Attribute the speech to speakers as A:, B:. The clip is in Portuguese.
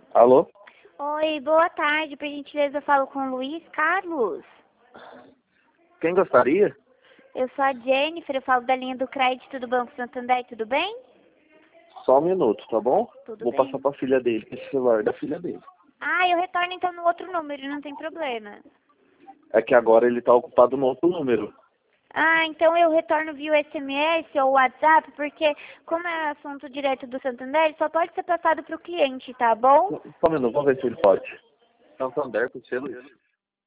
A: Alô?
B: Oi, boa tarde. Por gentileza, eu falo com o Luiz Carlos.
A: Quem gostaria?
B: Eu sou a Jennifer, eu falo da linha do crédito do Banco Santander, tudo bem?
A: Só um minuto, tá bom?
B: Tudo
A: Vou
B: bem.
A: passar pra filha dele, esse celular é da filha dele.
B: Ah, eu retorno então no outro número, não tem problema.
A: É que agora ele tá ocupado no outro número.
B: Ah, então eu retorno via SMS ou WhatsApp, porque como é assunto direto do Santander, só pode ser passado para o cliente, tá bom?
A: Só um minuto, vamos ver se ele pode. Santander com você, Luiz.